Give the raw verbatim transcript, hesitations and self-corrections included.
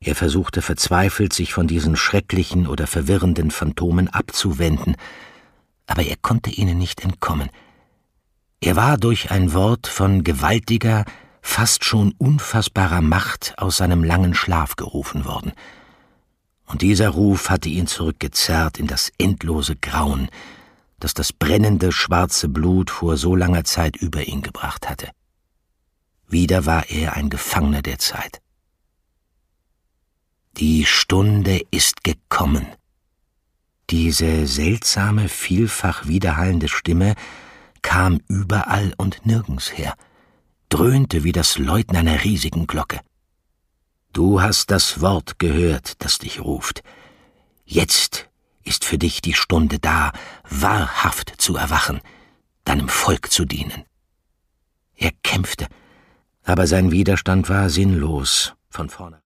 Er versuchte verzweifelt, sich von diesen schrecklichen oder verwirrenden Phantomen abzuwenden, aber er konnte ihnen nicht entkommen. Er war durch ein Wort von gewaltiger, fast schon unfassbarer Macht aus seinem langen Schlaf gerufen worden. Und dieser Ruf hatte ihn zurückgezerrt in das endlose Grauen, das das brennende, schwarze Blut vor so langer Zeit über ihn gebracht hatte. Wieder war er ein Gefangener der Zeit. Die Stunde ist gekommen. Diese seltsame, vielfach widerhallende Stimme kam überall und nirgends her, dröhnte wie das Läuten einer riesigen Glocke. Du hast das Wort gehört, das dich ruft. Jetzt ist für dich die Stunde da, wahrhaft zu erwachen, deinem Volk zu dienen. Er kämpfte, aber sein Widerstand war sinnlos von vorne.